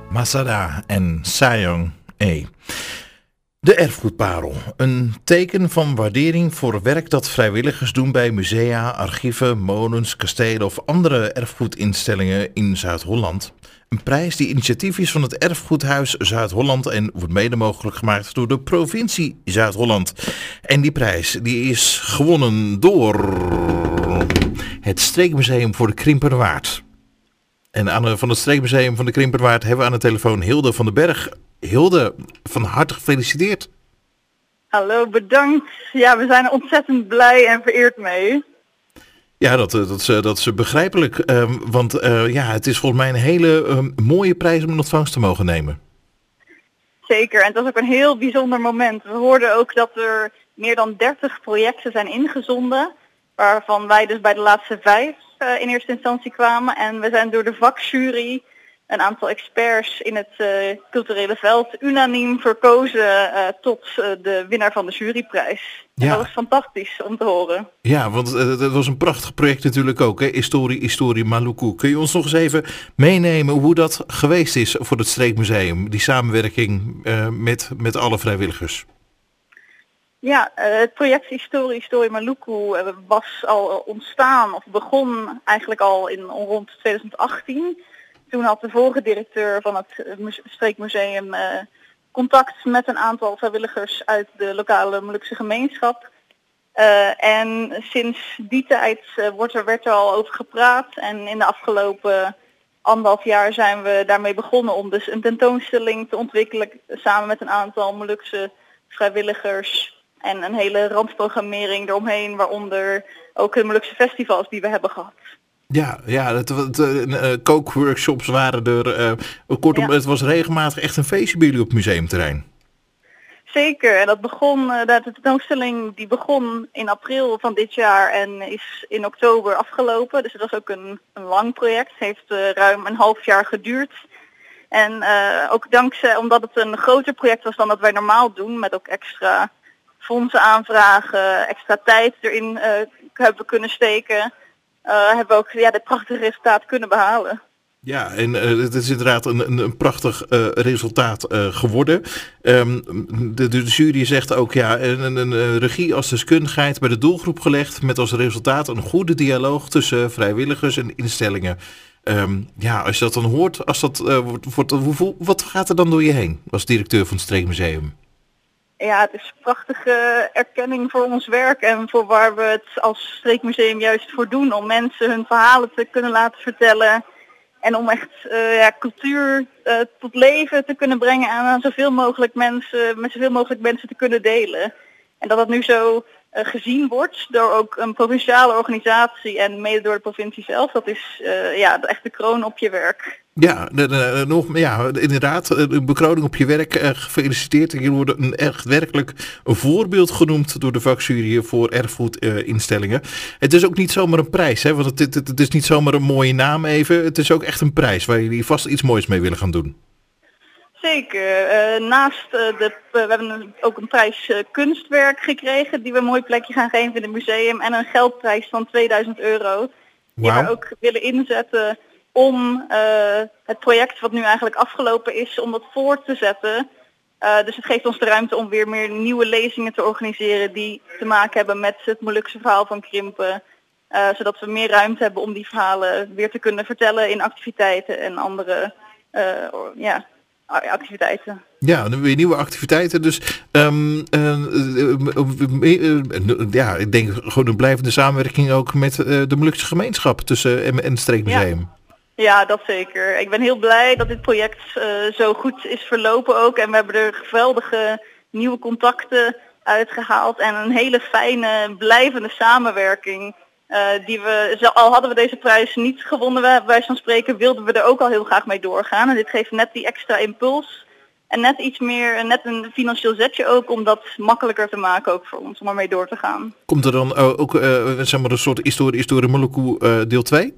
Masada en Sayong E. De erfgoedparel. Een teken van waardering voor werk dat vrijwilligers doen bij musea, archieven, molens, kastelen of andere erfgoedinstellingen in Zuid-Holland. Een prijs die initiatief is van het Erfgoedhuis Zuid-Holland en wordt mede mogelijk gemaakt door de provincie Zuid-Holland. En die prijs die is gewonnen door het Streekmuseum voor de Krimpenerwaard. En van het Streekmuseum van de Krimpenerwaard hebben we aan de telefoon Hilde van den Berg. Hilde, van harte gefeliciteerd. Hallo, bedankt. Ja, we zijn er ontzettend blij en vereerd mee. Ja, dat is begrijpelijk. Want het is volgens mij een hele mooie prijs om in ontvangst te mogen nemen. Zeker, en het was ook een heel bijzonder moment. We hoorden ook dat er meer dan 30 projecten zijn ingezonden, waarvan wij dus bij de laatste 5 in eerste instantie kwamen. En we zijn door de vakjury, een aantal experts in het culturele veld, unaniem verkozen tot de winnaar van de juryprijs. Ja. En dat was fantastisch om te horen. Ja, want dat was een prachtig project natuurlijk ook, hè? Historie Maluku. Kun je ons nog eens even meenemen hoe dat geweest is voor het Streekmuseum, die samenwerking met alle vrijwilligers? Ja, het project Historie Maluku was al ontstaan, of begon eigenlijk al rond 2018. Toen had de vorige directeur van het Streekmuseum contact met een aantal vrijwilligers uit de lokale Molukse gemeenschap. En sinds die tijd werd er al over gepraat. En in de afgelopen 1,5 jaar zijn we daarmee begonnen om dus een tentoonstelling te ontwikkelen samen met een aantal Molukse vrijwilligers. En een hele randprogrammering eromheen, waaronder ook de Molukse festivals die we hebben gehad. Ja, kookworkshops waren er. Kortom, ja. Het was regelmatig echt een feestje bij jullie op het museumterrein. Zeker, en dat begon, de tentoonstelling die begon in april van dit jaar en is in oktober afgelopen. Dus het was ook een lang project, het heeft ruim 1,5 jaar geduurd. En ook omdat het een groter project was dan dat wij normaal doen, met ook extra fondsen aanvragen, extra tijd erin hebben kunnen steken, hebben we ook dit prachtige resultaat kunnen behalen. Ja, en het is inderdaad een prachtig resultaat geworden. De jury zegt ook een regie als deskundigheid bij de doelgroep gelegd met als resultaat een goede dialoog tussen vrijwilligers en instellingen. Als je dat dan hoort, wat gaat er dan door je heen als directeur van het Streekmuseum? Ja, het is een prachtige erkenning voor ons werk en voor waar we het als Streekmuseum juist voor doen. Om mensen hun verhalen te kunnen laten vertellen en om echt cultuur tot leven te kunnen brengen en aan zoveel mogelijk mensen te kunnen delen. En dat het nu zo gezien wordt door ook een provinciale organisatie en mede door de provincie zelf, dat is echt de kroon op je werk. Ja, inderdaad, een bekroning op je werk. Gefeliciteerd. Jullie worden echt werkelijk een voorbeeld genoemd door de vakjury voor erfgoedinstellingen. Het is ook niet zomaar een prijs, hè? Want het is niet zomaar een mooie naam even. Het is ook echt een prijs waar jullie vast iets moois mee willen gaan doen. Zeker. We hebben ook een prijs kunstwerk gekregen die we een mooi plekje gaan geven in het museum. En een geldprijs van €2000 die we ook willen inzetten om het project wat nu eigenlijk afgelopen is, om dat voort te zetten. Dus het geeft ons de ruimte om weer meer nieuwe lezingen te organiseren die te maken hebben met het Molukse verhaal van Krimpen. Zodat we meer ruimte hebben om die verhalen weer te kunnen vertellen in activiteiten en andere activiteiten. Ja, dan weer nieuwe activiteiten. Dus ik denk gewoon een blijvende samenwerking ook met de Molukse gemeenschap en het Streekmuseum. Ja, dat zeker. Ik ben heel blij dat dit project zo goed is verlopen ook. En we hebben er geweldige nieuwe contacten uitgehaald en een hele fijne, blijvende samenwerking. Al hadden we deze prijs niet gewonnen, bij wijze van spreken, wilden we er ook al heel graag mee doorgaan. En dit geeft net die extra impuls en net een financieel zetje ook om dat makkelijker te maken ook voor ons om ermee door te gaan. Komt er dan ook een soort Historie Maluku deel 2?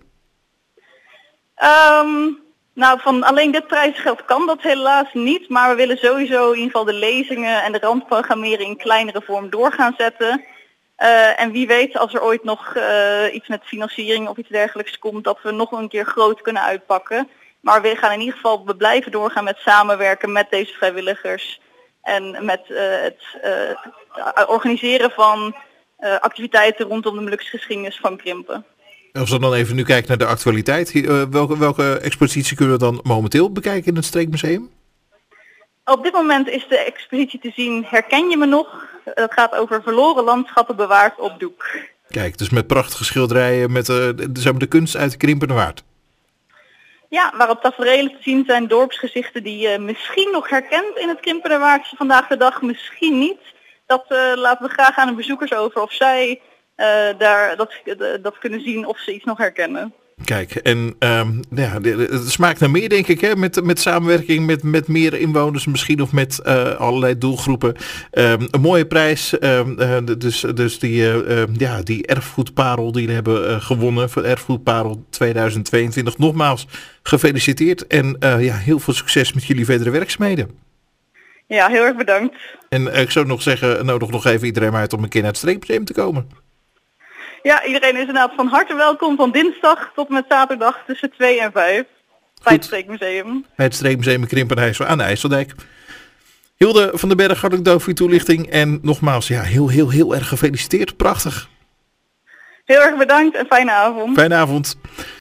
Van alleen dit prijsgeld kan dat helaas niet, maar we willen sowieso in ieder geval de lezingen en de randprogrammering in kleinere vorm door gaan zetten. En wie weet, als er ooit nog iets met financiering of iets dergelijks komt, dat we nog een keer groot kunnen uitpakken. Maar we blijven doorgaan met samenwerken met deze vrijwilligers. En met het organiseren van activiteiten rondom de Molukse geschiedenis van Krimpen. Als we dan even nu kijken naar de actualiteit. Welke expositie kunnen we dan momenteel bekijken in het Streekmuseum? Op dit moment is de expositie te zien Herken je me nog? Het gaat over verloren landschappen bewaard op doek. Kijk, dus met prachtige schilderijen met de kunst uit de Krimpenerwaard. Ja, waarop taferelen te zien zijn, dorpsgezichten die je misschien nog herkent in het Krimpenerwaardse vandaag de dag, misschien niet. Dat laten we graag aan de bezoekers over of zij dat kunnen zien of ze iets nog herkennen. Kijk, en het smaakt naar meer, denk ik, hè? Met samenwerking met meer inwoners misschien of met allerlei doelgroepen. Een mooie prijs, dus die erfgoedparel die we hebben gewonnen voor Erfgoedparel 2022. Nogmaals gefeliciteerd en heel veel succes met jullie verdere werkzaamheden. Ja, heel erg bedankt. En ik zou nog zeggen, nodig nog even iedereen uit om een keer naar het Streekmuseum te komen. Ja, iedereen is inderdaad van harte welkom van dinsdag tot met zaterdag tussen 2 en 5 bij het Streekmuseum. Bij het Streekmuseum in Krimpenijssel aan de IJsseldijk. Hilde van den Berg, hartelijk dank voor je toelichting. En nogmaals, heel erg gefeliciteerd. Prachtig. Heel erg bedankt en fijne avond. Fijne avond.